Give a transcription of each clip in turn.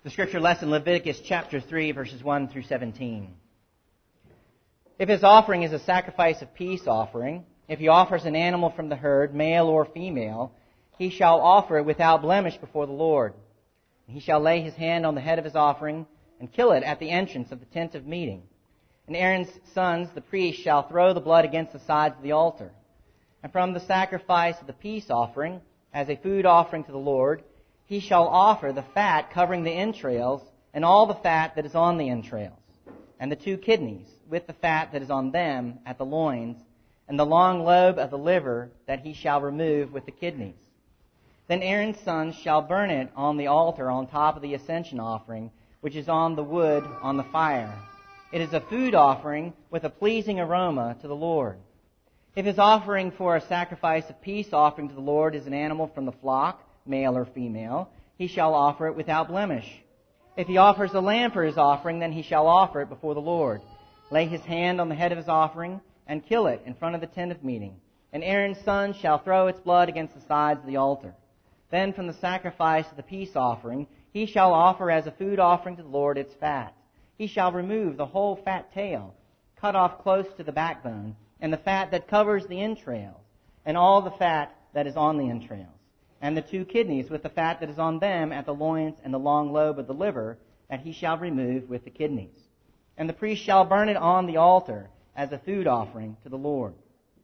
The scripture lesson, Leviticus chapter 3, verses 1 through 17. If his offering is a sacrifice of peace offering, if he offers an animal from the herd, male or female, he shall offer it without blemish before the Lord. He shall lay his hand on the head of his offering and kill it at the entrance of the tent of meeting. And Aaron's sons, the priests, shall throw the blood against the sides of the altar. And from the sacrifice of the peace offering, as a food offering to the Lord, he shall offer the fat covering the entrails, and all the fat that is on the entrails, and the 2 kidneys, with the fat that is on them at the loins, and the long lobe of the liver that he shall remove with the kidneys. Then Aaron's sons shall burn it on the altar on top of the ascension offering, which is on the wood on the fire. It is a food offering with a pleasing aroma to the Lord. If his offering for a sacrifice of peace offering to the Lord is an animal from the flock, male or female, he shall offer it without blemish. If he offers a lamb for his offering, then he shall offer it before the Lord. Lay his hand on the head of his offering, and kill it in front of the tent of meeting. And Aaron's son shall throw its blood against the sides of the altar. Then from the sacrifice of the peace offering, he shall offer as a food offering to the Lord its fat. He shall remove the whole fat tail, cut off close to the backbone, and the fat that covers the entrails, and all the fat that is on the entrails, and the 2 kidneys with the fat that is on them at the loins, and the long lobe of the liver that he shall remove with the kidneys. And the priest shall burn it on the altar as a food offering to the Lord.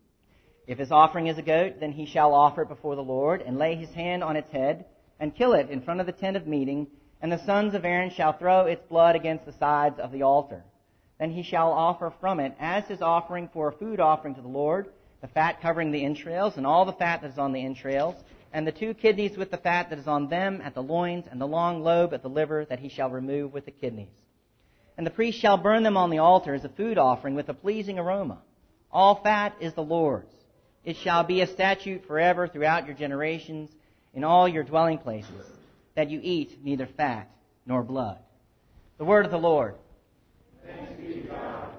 If his offering is a goat, then he shall offer it before the Lord, and lay his hand on its head, and kill it in front of the tent of meeting, and the sons of Aaron shall throw its blood against the sides of the altar. Then he shall offer from it as his offering for a food offering to the Lord, the fat covering the entrails, and all the fat that is on the entrails, and the 2 kidneys with the fat that is on them at the loins, and the long lobe at the liver that he shall remove with the kidneys. And the priest shall burn them on the altar as a food offering with a pleasing aroma. All fat is the Lord's. It shall be a statute forever throughout your generations in all your dwelling places, that you eat neither fat nor blood. The word of the Lord. Thanks be to God.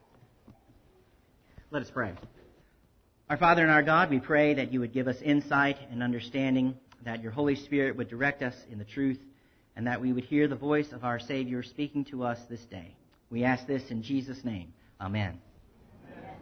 Let us pray. Our Father and our God, we pray that you would give us insight and understanding, that your Holy Spirit would direct us in the truth, and that we would hear the voice of our Savior speaking to us this day. We ask this in Jesus' name. Amen. Amen.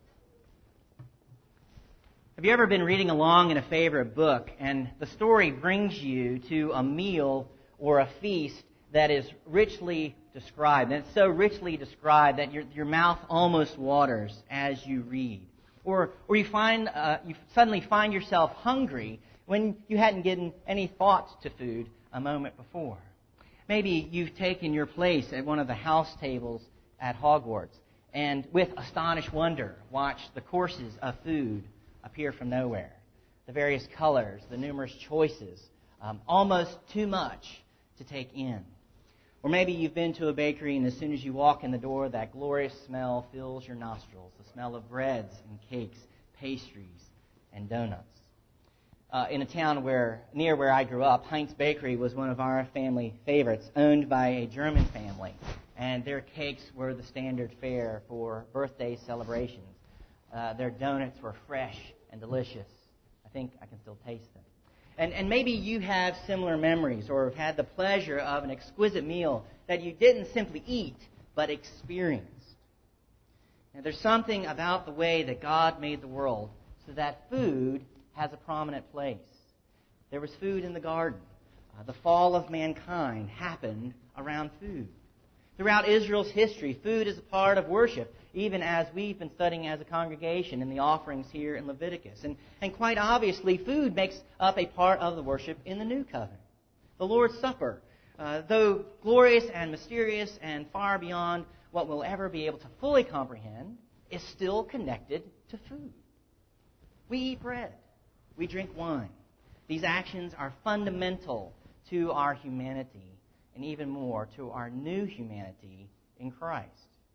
Have you ever been reading along in a favorite book, and the story brings you to a meal or a feast that is richly described, and it's so richly described that your mouth almost waters as you read? Or you suddenly find yourself hungry when you hadn't given any thought to food a moment before. Maybe you've taken your place at one of the house tables at Hogwarts and with astonished wonder watched the courses of food appear from nowhere. The various colors, the numerous choices, almost too much to take in. Or maybe you've been to a bakery and as soon as you walk in the door, that glorious smell fills your nostrils. The smell of breads and cakes, pastries, and donuts. In a town near where I grew up, Heinz Bakery was one of our family favorites, owned by a German family. And their cakes were the standard fare for birthday celebrations. Their donuts were fresh and delicious. I think I can still taste them. And maybe you have similar memories or have had the pleasure of an exquisite meal that you didn't simply eat, but experienced. Now, there's something about the way that God made the world so that food has a prominent place. There was food in the garden. The fall of mankind happened around food. Throughout Israel's history, food is a part of worship, even as we've been studying as a congregation in the offerings here in Leviticus. And quite obviously, food makes up a part of the worship in the New Covenant. The Lord's Supper, though glorious and mysterious and far beyond what we'll ever be able to fully comprehend, is still connected to food. We eat bread. We drink wine. These actions are fundamental to our humanity, and even more to our new humanity in Christ.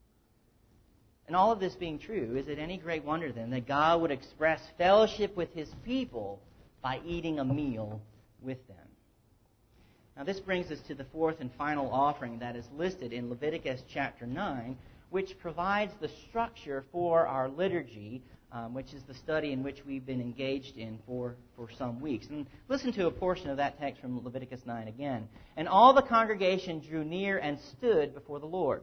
And all of this being true, is it any great wonder then that God would express fellowship with His people by eating a meal with them? Now this brings us to the fourth and final offering that is listed in Leviticus chapter 9, which provides the structure for our liturgy which is the study in which we've been engaged in for some weeks. And listen to a portion of that text from Leviticus 9 again. And all the congregation drew near and stood before the Lord.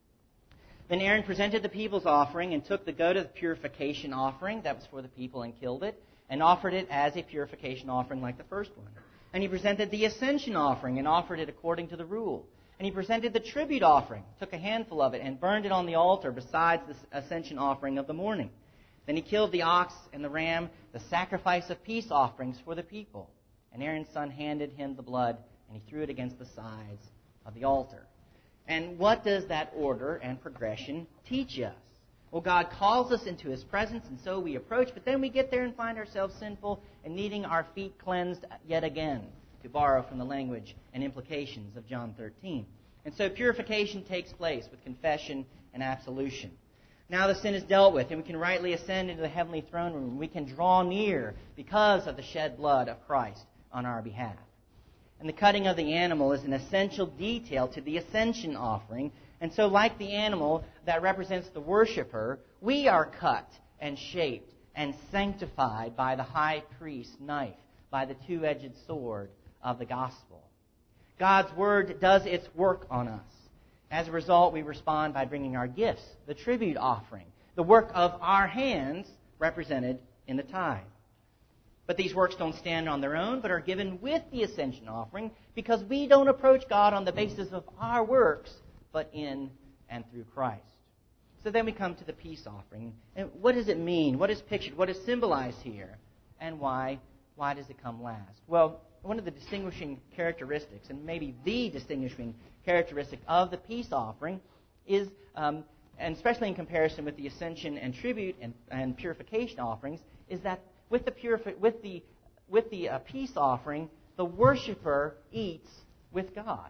Then Aaron presented the people's offering and took the goat of the purification offering, that was for the people, and killed it, and offered it as a purification offering like the first one. And he presented the ascension offering and offered it according to the rule. And he presented the tribute offering, took a handful of it, and burned it on the altar besides the ascension offering of the morning. Then he killed the ox and the ram, the sacrifice of peace offerings for the people. And Aaron's son handed him the blood, and he threw it against the sides of the altar. And what does that order and progression teach us? Well, God calls us into His presence, and so we approach, but then we get there and find ourselves sinful and needing our feet cleansed yet again, to borrow from the language and implications of John 13. And so purification takes place with confession and absolution. Now the sin is dealt with, and we can rightly ascend into the heavenly throne room. We can draw near because of the shed blood of Christ on our behalf. And the cutting of the animal is an essential detail to the ascension offering. And so like the animal that represents the worshiper, we are cut and shaped and sanctified by the high priest's knife, by the two-edged sword of the gospel. God's word does its work on us. As a result, we respond by bringing our gifts, the tribute offering, the work of our hands represented in the tithe. But these works don't stand on their own, but are given with the ascension offering because we don't approach God on the basis of our works, but in and through Christ. So then we come to the peace offering. And what does it mean? What is pictured? What is symbolized here? And why does it come last? Well, one of the distinguishing characteristics, and maybe the distinguishing characteristic of the peace offering is, and especially in comparison with the ascension and tribute and purification offerings, is that with the peace offering, the worshiper eats with God.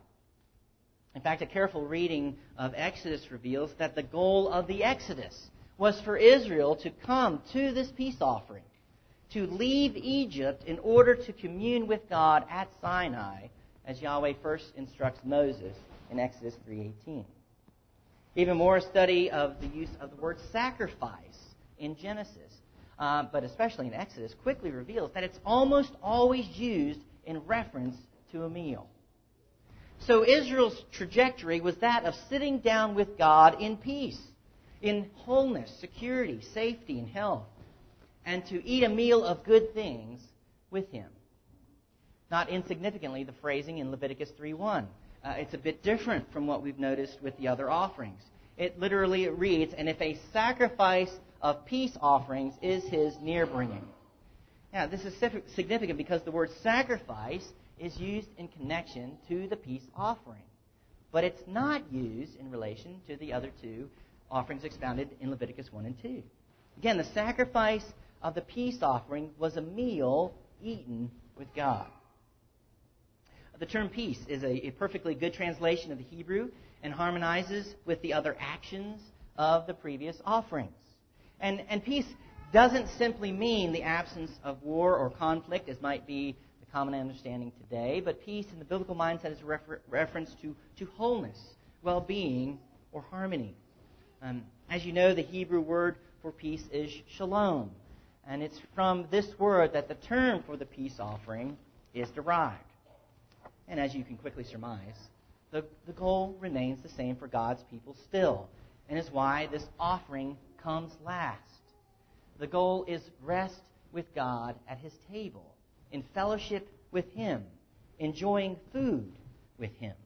In fact, a careful reading of Exodus reveals that the goal of the Exodus was for Israel to come to this peace offering, to leave Egypt in order to commune with God at Sinai, as Yahweh first instructs Moses in Exodus 3:18. Even more, a study of the use of the word sacrifice in Genesis, but especially in Exodus, quickly reveals that it's almost always used in reference to a meal. So Israel's trajectory was that of sitting down with God in peace, in wholeness, security, safety, and health, and to eat a meal of good things with Him. Not insignificantly, the phrasing in Leviticus 3:1. It's a bit different from what we've noticed with the other offerings. It literally reads, "And if a sacrifice of peace offerings is his near-bringing." Now, this is significant because the word sacrifice is used in connection to the peace offering. But it's not used in relation to the other two offerings expounded in Leviticus 1 and 2. Again, the sacrifice of the peace offering was a meal eaten with God. The term peace is a perfectly good translation of the Hebrew and harmonizes with the other actions of the previous offerings. And peace doesn't simply mean the absence of war or conflict, as might be the common understanding today, but peace in the biblical mindset is a reference to wholeness, well-being, or harmony. As you know, the Hebrew word for peace is shalom, and it's from this word that the term for the peace offering is derived. And as you can quickly surmise, the goal remains the same for God's people still, and is why this offering comes last. The goal is rest with God at His table, in fellowship with Him, enjoying food with Him.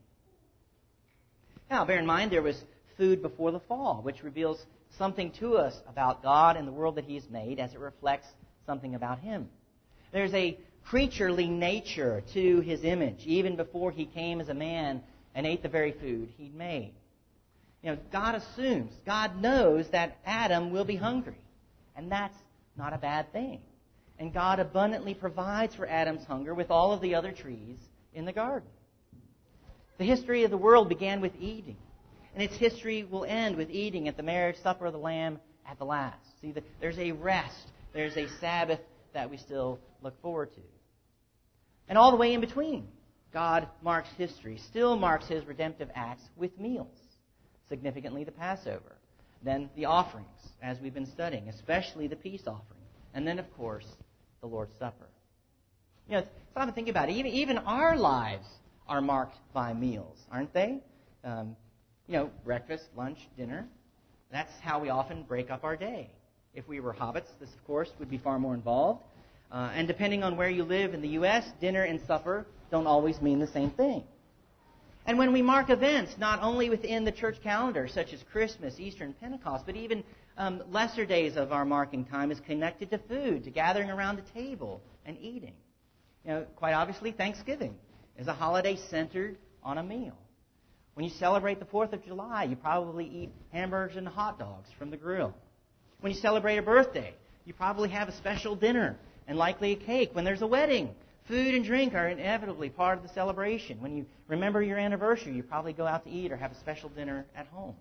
Now, bear in mind there was food before the fall, which reveals something to us about God and the world that He has made as it reflects something about Him. There's a creaturely nature to His image, even before He came as a man and ate the very food He'd made. God assumes, God knows that Adam will be hungry. And that's not a bad thing. And God abundantly provides for Adam's hunger with all of the other trees in the garden. The history of the world began with eating. And its history will end with eating at the marriage supper of the Lamb at the last. See, there's a rest. There's a Sabbath that we still look forward to. And all the way in between, God marks history, still marks His redemptive acts with meals. Significantly, the Passover. then the offerings, as we've been studying, especially the peace offering. And then, of course, the Lord's Supper. You know, stop and think about it. Even our lives are marked by meals, aren't they? Breakfast, lunch, dinner. That's how we often break up our day. If we were hobbits, this, of course, would be far more involved. And depending on where you live in the U.S., dinner and supper don't always mean the same thing. And when we mark events, not only within the church calendar, such as Christmas, Easter, and Pentecost, but even lesser days of our marking time is connected to food, to gathering around the table and eating. Quite obviously, Thanksgiving is a holiday centered on a meal. When you celebrate the 4th of July, you probably eat hamburgers and hot dogs from the grill. When you celebrate a birthday, you probably have a special dinner and likely a cake. When there's a wedding, food and drink are inevitably part of the celebration. When you remember your anniversary, you probably go out to eat or have a special dinner at home.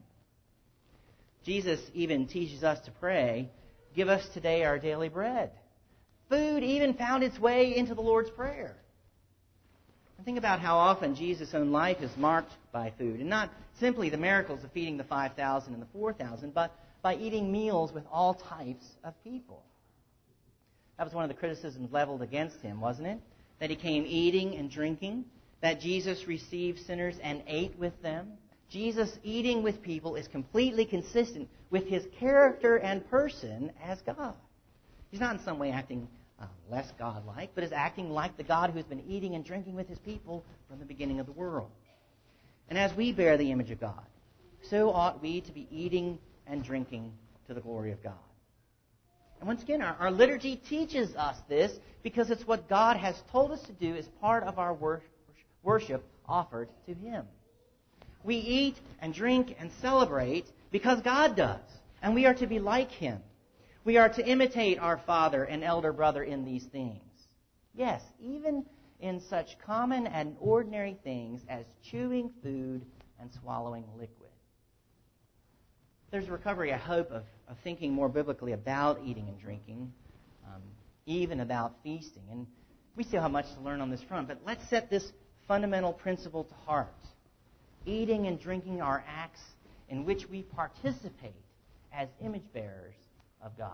Jesus even teaches us to pray, "Give us today our daily bread." Food even found its way into the Lord's Prayer. And think about how often Jesus' own life is marked by food, and not simply the miracles of feeding the 5,000 and the 4,000, but by eating meals with all types of people. That was one of the criticisms leveled against him, wasn't it? That he came eating and drinking, that Jesus received sinners and ate with them. Jesus eating with people is completely consistent with his character and person as God. He's not in some way acting less God-like, but is acting like the God who's been eating and drinking with his people from the beginning of the world. And as we bear the image of God, so ought we to be eating and drinking to the glory of God. And once again, our liturgy teaches us this because it's what God has told us to do as part of our worship offered to Him. We eat and drink and celebrate because God does, and we are to be like Him. We are to imitate our father and elder brother in these things. Yes, even in such common and ordinary things as chewing food and swallowing liquid. There's a recovery, I hope, of thinking more biblically about eating and drinking, even about feasting. And we still have much to learn on this front, but let's set this fundamental principle to heart. Eating and drinking are acts in which we participate as image bearers of God.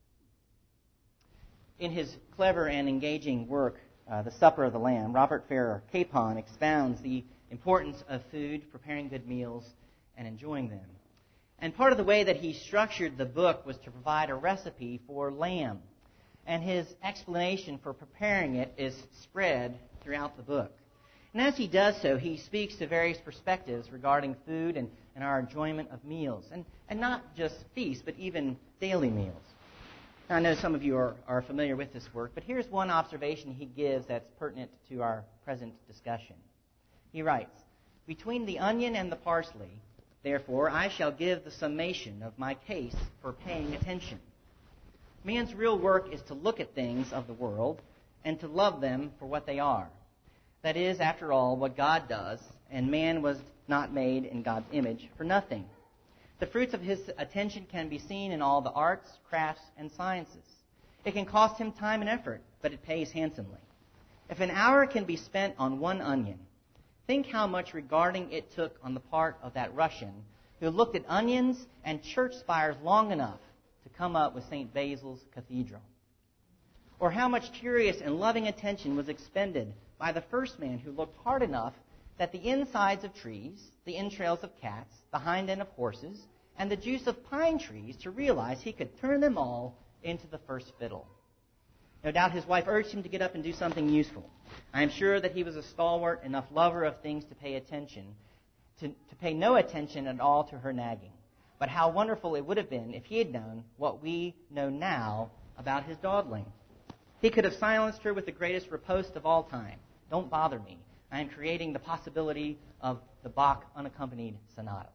In his clever and engaging work, The Supper of the Lamb, Robert Farrar Capon expounds the importance of food, preparing good meals, and enjoying them. And part of the way that he structured the book was to provide a recipe for lamb. And his explanation for preparing it is spread throughout the book. And as he does so, he speaks to various perspectives regarding food and our enjoyment of meals. And not just feasts, but even daily meals. Now, I know some of you are familiar with this work, but here's one observation he gives that's pertinent to our present discussion. He writes, "Between the onion and the parsley, therefore, I shall give the summation of my case for paying attention. Man's real work is to look at things of the world and to love them for what they are. That is, after all, what God does, and man was not made in God's image for nothing. The fruits of his attention can be seen in all the arts, crafts, and sciences. It can cost him time and effort, but it pays handsomely. If an hour can be spent on one onion, think how much regarding it took on the part of that Russian who looked at onions and church spires long enough to come up with St. Basil's Cathedral. Or how much curious and loving attention was expended by the first man who looked hard enough that the insides of trees, the entrails of cats, the hind end of horses, and the juice of pine trees to realize he could turn them all into the first fiddle. No doubt his wife urged him to get up and do something useful. I am sure that he was a stalwart enough lover of things to pay attention, to pay no attention at all to her nagging. But how wonderful it would have been if he had known what we know now about his dawdling. He could have silenced her with the greatest riposte of all time. Don't bother me. I am creating the possibility of the Bach unaccompanied sonatas."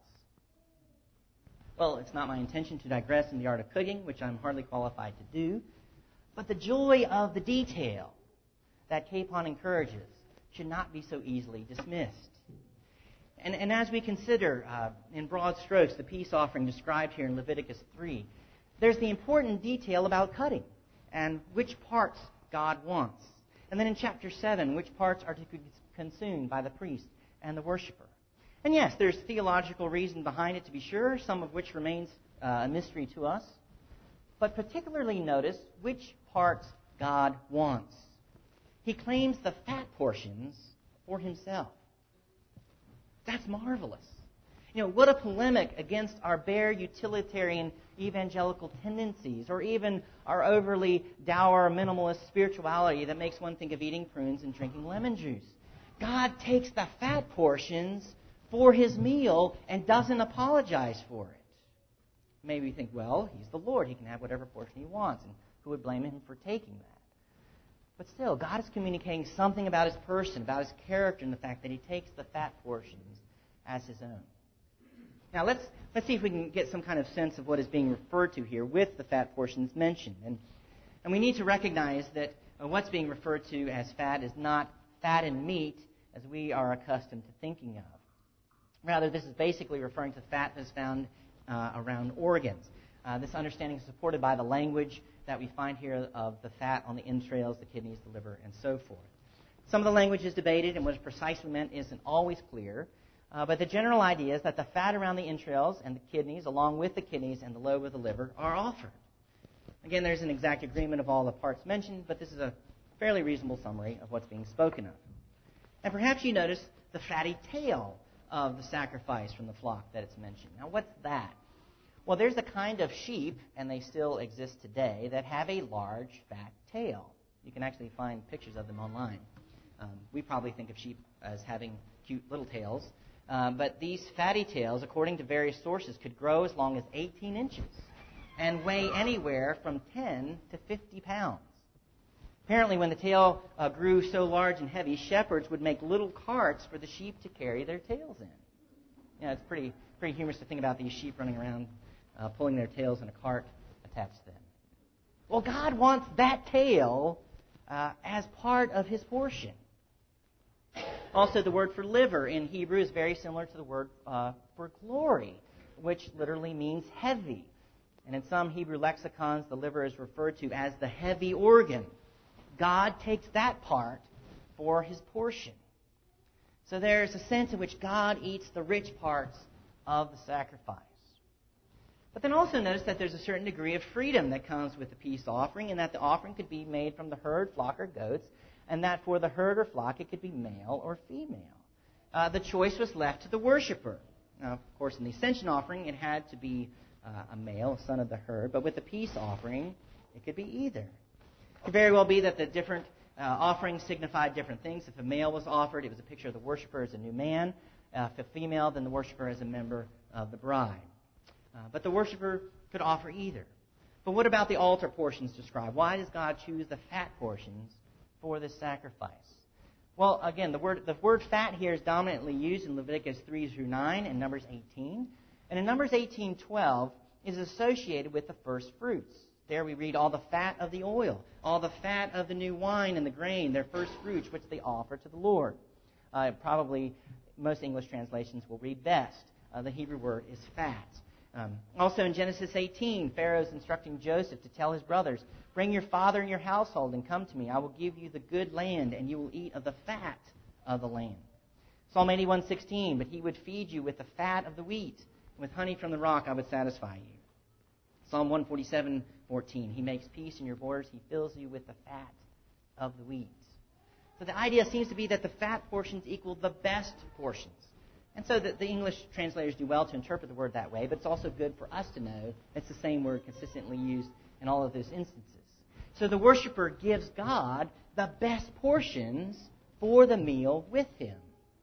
Well, it's not my intention to digress in the art of cooking, which I'm hardly qualified to do, but the joy of the detail that Capon encourages should not be so easily dismissed. And as we consider, in broad strokes, the peace offering described here in Leviticus 3, there's the important detail about cutting and which parts God wants. And then in chapter 7, which parts are to be consumed by the priest and the worshiper. And yes, there's theological reason behind it, to be sure, some of which remains a mystery to us. But particularly notice which parts God wants. He claims the fat portions for himself. That's marvelous. What a polemic against our bare utilitarian evangelical tendencies, or even our overly dour minimalist spirituality that makes one think of eating prunes and drinking lemon juice. God takes the fat portions for his meal and doesn't apologize for it. Maybe you think, well, he's the Lord. He can have whatever portion he wants, and who would blame him for taking that? But still, God is communicating something about his person, about his character, and the fact that he takes the fat portions as his own. Now, let's see if we can get some kind of sense of what is being referred to here with the fat portions mentioned. And we need to recognize that what's being referred to as fat is not fat and meat as we are accustomed to thinking of. Rather, this is basically referring to fat that is found around organs. This understanding is supported by the language that we find here of the fat on the entrails, the kidneys, the liver, and so forth. Some of the language is debated, and what is precisely meant isn't always clear. But the general idea is that the fat around the entrails and the kidneys, along with the kidneys and the lobe of the liver, are offered. Again, there's an exact agreement of all the parts mentioned, but this is a fairly reasonable summary of what's being spoken of. And perhaps you notice the fatty tail of the sacrifice from the flock that it's mentioned. Now, what's that? Well, there's a kind of sheep, and they still exist today, that have a large, fat tail. You can actually find pictures of them online. We probably think of sheep as having cute little tails. But these fatty tails, according to various sources, could grow as long as 18 inches and weigh anywhere from 10 to 50 pounds. Apparently, when the tail grew so large and heavy, shepherds would make little carts for the sheep to carry their tails in. It's pretty humorous to think about these sheep running around pulling their tails in a cart attached to them. Well, God wants that tail as part of his portion. Also, the word for liver in Hebrew is very similar to the word for glory, which literally means heavy. And in some Hebrew lexicons, the liver is referred to as the heavy organ. God takes that part for his portion. So there's a sense in which God eats the rich parts of the sacrifice. But then also notice that there's a certain degree of freedom that comes with the peace offering, and that the offering could be made from the herd, flock, or goats, and that for the herd or flock it could be male or female. The choice was left to the worshiper. Now, of course, in the ascension offering, it had to be a male, a son of the herd, but with the peace offering, it could be either. It could very well be that the different offerings signified different things. If a male was offered, it was a picture of the worshiper as a new man. If a female, then the worshiper as a member of the bride. But the worshiper could offer either. But what about the altar portions described? Why does God choose the fat portions for this sacrifice? Well, again, the word fat here is dominantly used in Leviticus 3 through 9 and Numbers 18. And in Numbers 18:12 is associated with the first fruits. There we read all the fat of the oil, all the fat of the new wine and the grain, their first fruits, which they offer to the Lord. Probably most English translations will read best. The Hebrew word is fat. Also in Genesis 18, Pharaoh's instructing Joseph to tell his brothers, "Bring your father and your household and come to me. I will give you the good land, and you will eat of the fat of the land." Psalm 81:16, "But he would feed you with the fat of the wheat, and with honey from the rock I would satisfy you." Psalm 147:14, "He makes peace in your borders. He fills you with the fat of the wheat." So the idea seems to be that the fat portions equal the best portions. And so the English translators do well to interpret the word that way, but it's also good for us to know it's the same word consistently used in all of those instances. So the worshiper gives God the best portions for the meal with him.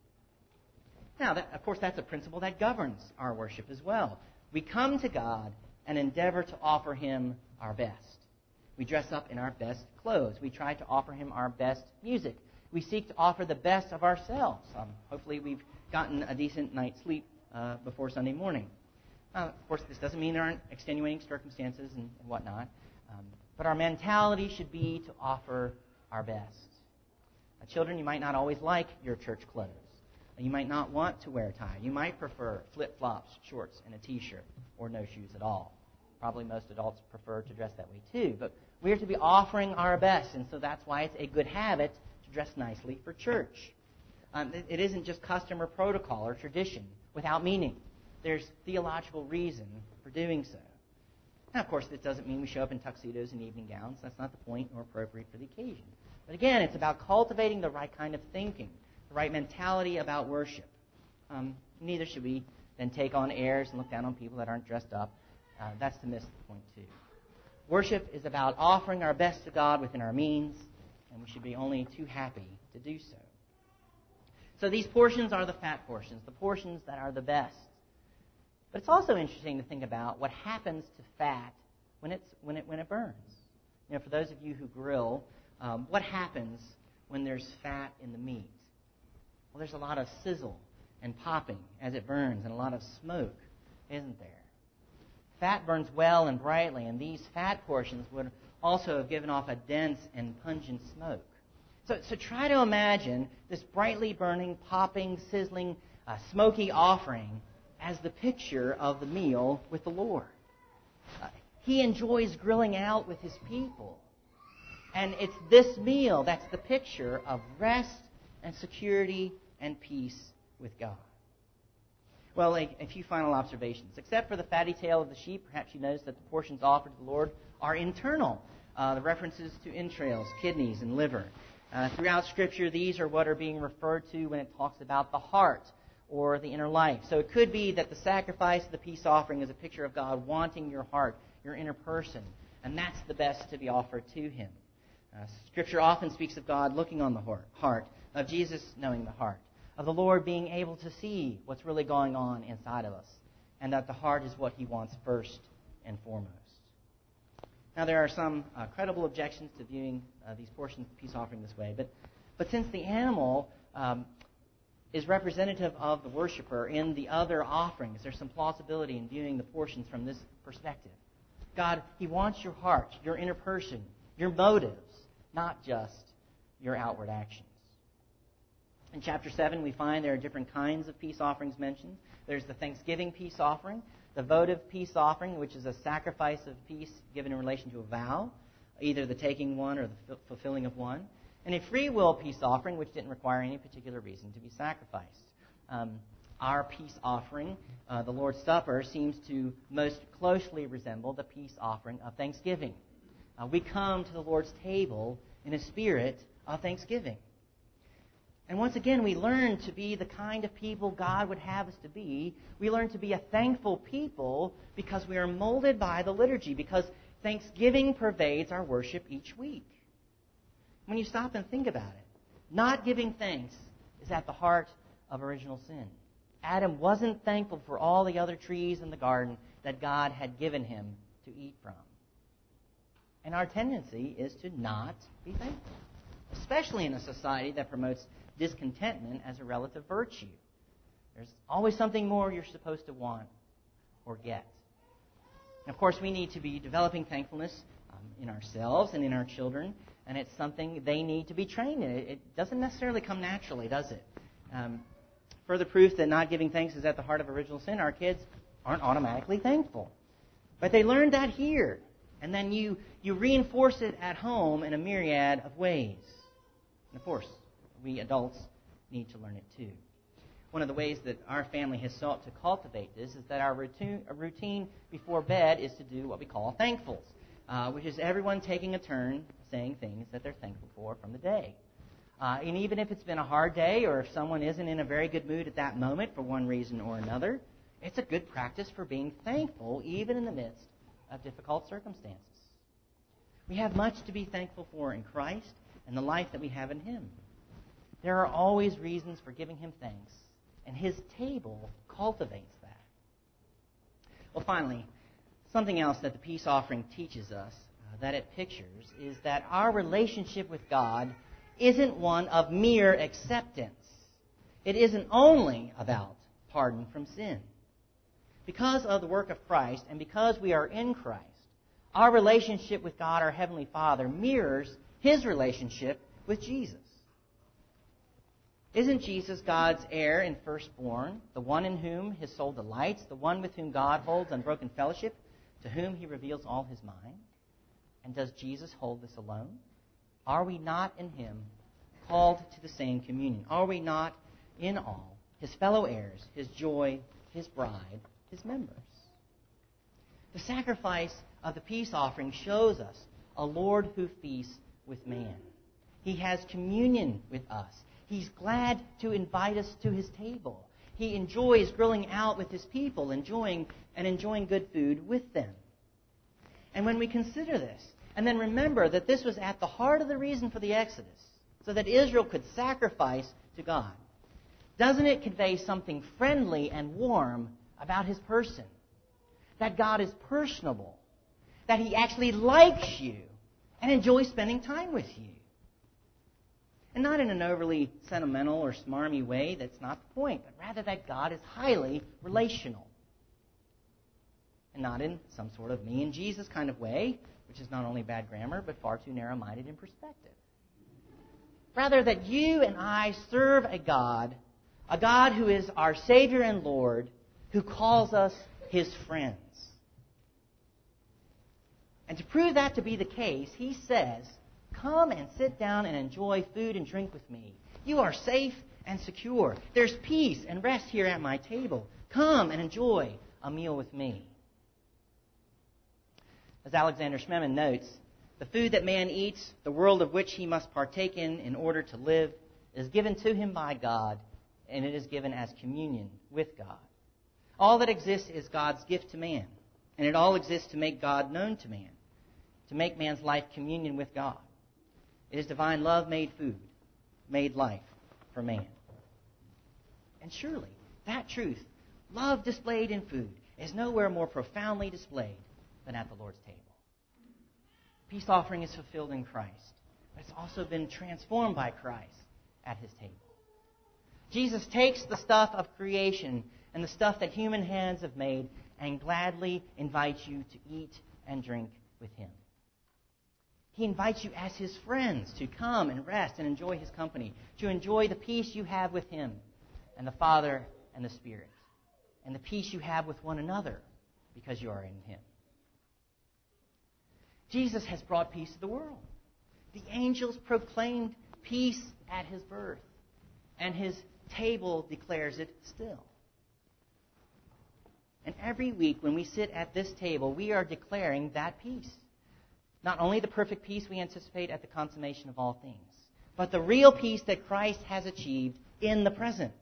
Now, of course, that's a principle that governs our worship as well. We come to God and endeavor to offer him our best. We dress up in our best clothes. We try to offer him our best music. We seek to offer the best of ourselves. Hopefully we've gotten a decent night's sleep before Sunday morning. Of course, this doesn't mean there aren't extenuating circumstances and whatnot. But our mentality should be to offer our best. Children, you might not always like your church clothes. You might not want to wear a tie. You might prefer flip-flops, shorts, and a T-shirt, or no shoes at all. Probably most adults prefer to dress that way too. But we are to be offering our best, and so that's why it's a good habit to dress nicely for church. It isn't just custom or protocol or tradition without meaning. There's theological reason for doing so. Now, of course, this doesn't mean we show up in tuxedos and evening gowns. That's not the point nor appropriate for the occasion. But again, it's about cultivating the right kind of thinking, the right mentality about worship. Neither should we then take on airs and look down on people that aren't dressed up. That's to miss the point, too. Worship is about offering our best to God within our means, and we should be only too happy to do so. So these portions are the fat portions, the portions that are the best. But it's also interesting to think about what happens to fat when it burns. You know, for those of you who grill, what happens when there's fat in the meat? Well, there's a lot of sizzle and popping as it burns, and a lot of smoke, isn't there? Fat burns well and brightly, and these fat portions would also have given off a dense and pungent smoke. So try to imagine this brightly burning, popping, sizzling, smoky offering as the picture of the meal with the Lord. He enjoys grilling out with his people. And it's this meal that's the picture of rest and security and peace with God. Well, a few final observations. Except for the fatty tail of the sheep, perhaps you notice that the portions offered to the Lord are internal. The references to entrails, kidneys, and liver. Throughout Scripture, these are what are being referred to when it talks about the heart or the inner life. So it could be that the sacrifice of the peace offering is a picture of God wanting your heart, your inner person, and that's the best to be offered to Him. Scripture often speaks of God looking on the heart, of Jesus knowing the heart, of the Lord being able to see what's really going on inside of us, and that the heart is what He wants first and foremost. Now, there are some credible objections to viewing these portions of peace offering this way, but since the animal is representative of the worshiper in the other offerings, there's some plausibility in viewing the portions from this perspective. God, He wants your heart, your inner person, your motives, not just your outward actions. In chapter 7, we find there are different kinds of peace offerings mentioned. There's the thanksgiving peace offering, the votive peace offering, which is a sacrifice of peace given in relation to a vow, either the taking one or the fulfilling of one, and a free will peace offering, which didn't require any particular reason to be sacrificed. Our peace offering, the Lord's Supper, seems to most closely resemble the peace offering of thanksgiving. We come to the Lord's table in a spirit of thanksgiving. And once again, we learn to be the kind of people God would have us to be. We learn to be a thankful people because we are molded by the liturgy, because thanksgiving pervades our worship each week. When you stop and think about it, not giving thanks is at the heart of original sin. Adam wasn't thankful for all the other trees in the garden that God had given him to eat from. And our tendency is to not be thankful, especially in a society that promotes discontentment as a relative virtue. There's always something more you're supposed to want or get. And of course, we need to be developing thankfulness in ourselves and in our children, and it's something they need to be trained in. It doesn't necessarily come naturally, does it? Further proof that not giving thanks is at the heart of original sin, our kids aren't automatically thankful. But they learned that here, and then you reinforce it at home in a myriad of ways. And of course, we adults need to learn it too. One of the ways that our family has sought to cultivate this is that our routine before bed is to do what we call thankfuls, which is everyone taking a turn saying things that they're thankful for from the day. And even if it's been a hard day or if someone isn't in a very good mood at that moment for one reason or another, it's a good practice for being thankful even in the midst of difficult circumstances. We have much to be thankful for in Christ and the life that we have in Him. There are always reasons for giving Him thanks, and His table cultivates that. Well, finally, something else that the peace offering teaches us, that it pictures, is that our relationship with God isn't one of mere acceptance. It isn't only about pardon from sin. Because of the work of Christ, and because we are in Christ, our relationship with God, our Heavenly Father, mirrors His relationship with Jesus. Isn't Jesus God's heir and firstborn, the one in whom His soul delights, the one with whom God holds unbroken fellowship, to whom He reveals all His mind? And does Jesus hold this alone? Are we not in Him called to the same communion? Are we not in all His fellow heirs, His joy, His bride, His members? The sacrifice of the peace offering shows us a Lord who feasts with man. He has communion with us. He's glad to invite us to his table. He enjoys grilling out with his people, enjoying good food with them. And when we consider this, and then remember that this was at the heart of the reason for the Exodus, so that Israel could sacrifice to God, doesn't it convey something friendly and warm about his person? That God is personable, that he actually likes you and enjoys spending time with you. And not in an overly sentimental or smarmy way, that's not the point, but rather that God is highly relational. And not in some sort of me and Jesus kind of way, which is not only bad grammar, but far too narrow-minded in perspective. Rather that you and I serve a God who is our Savior and Lord, who calls us his friends. And to prove that to be the case, he says, "Come and sit down and enjoy food and drink with me. You are safe and secure. There's peace and rest here at my table. Come and enjoy a meal with me." As Alexander Schmemann notes, the food that man eats, the world of which he must partake in order to live, is given to him by God, and it is given as communion with God. All that exists is God's gift to man, and it all exists to make God known to man, to make man's life communion with God. It is divine love made food, made life for man. And surely, that truth, love displayed in food, is nowhere more profoundly displayed than at the Lord's table. Peace offering is fulfilled in Christ, but it's also been transformed by Christ at his table. Jesus takes the stuff of creation and the stuff that human hands have made and gladly invites you to eat and drink with him. He invites you as his friends to come and rest and enjoy his company, to enjoy the peace you have with him and the Father and the Spirit, and the peace you have with one another because you are in him. Jesus has brought peace to the world. The angels proclaimed peace at his birth, and his table declares it still. And every week when we sit at this table, we are declaring that peace. Not only the perfect peace we anticipate at the consummation of all things, but the real peace that Christ has achieved in the present.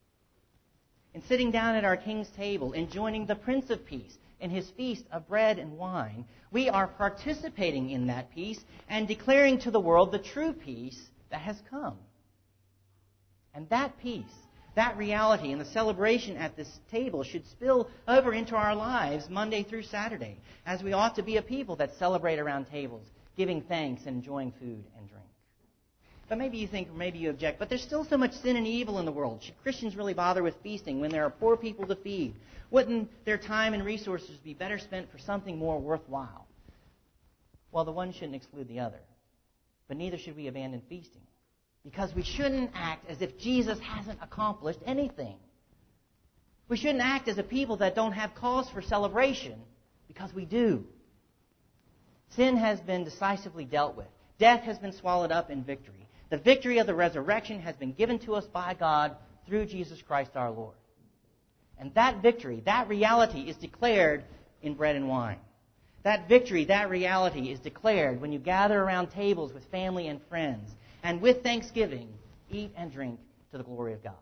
In sitting down at our King's table and joining the Prince of Peace in his feast of bread and wine, we are participating in that peace and declaring to the world the true peace that has come. And that peace, that reality and the celebration at this table should spill over into our lives Monday through Saturday, as we ought to be a people that celebrate around tables, giving thanks and enjoying food and drink. But maybe you think, or maybe you object, but there's still so much sin and evil in the world. Should Christians really bother with feasting when there are poor people to feed? Wouldn't their time and resources be better spent for something more worthwhile? Well, the one shouldn't exclude the other. But neither should we abandon feasting. Because we shouldn't act as if Jesus hasn't accomplished anything. We shouldn't act as a people that don't have cause for celebration, because we do. Sin has been decisively dealt with. Death has been swallowed up in victory. The victory of the resurrection has been given to us by God through Jesus Christ our Lord. And that victory, that reality is declared in bread and wine. That victory, that reality is declared when you gather around tables with family and friends, and with thanksgiving, eat and drink to the glory of God.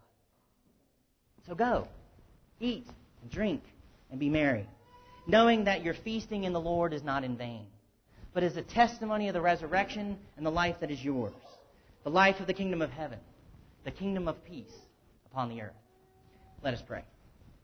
So go, eat and drink and be merry, knowing that your feasting in the Lord is not in vain, but is a testimony of the resurrection and the life that is yours, the life of the kingdom of heaven, the kingdom of peace upon the earth. Let us pray.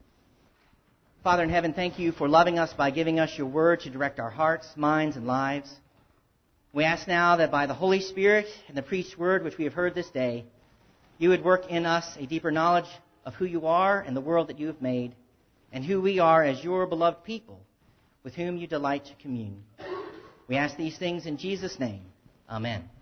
Father in heaven, thank you for loving us by giving us your word to direct our hearts, minds, and lives. We ask now that by the Holy Spirit and the preached word which we have heard this day, you would work in us a deeper knowledge of who you are and the world that you have made, and who we are as your beloved people with whom you delight to commune. We ask these things in Jesus' name. Amen.